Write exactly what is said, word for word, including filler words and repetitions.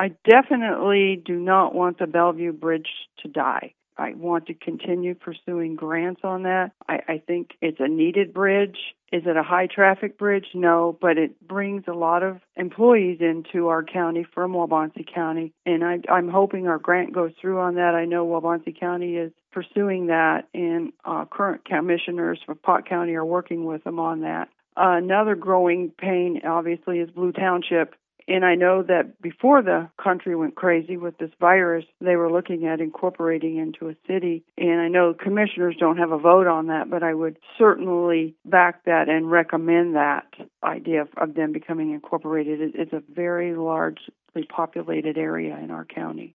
I definitely do not want the Bellevue Bridge to die. I want to continue pursuing grants on that. I, I think it's a needed bridge. Is it a high-traffic bridge? No, but it brings a lot of employees into our county from Waubonsee County, and I, I'm hoping our grant goes through on that. I know Waubonsee County is pursuing that, and uh, current commissioners for Pot County are working with them on that. Uh, another growing pain, obviously, is Blue Township. And I know that before the country went crazy with this virus, they were looking at incorporating into a city. And I know commissioners don't have a vote on that, but I would certainly back that and recommend that idea of them becoming incorporated. It's a very largely populated area in our county.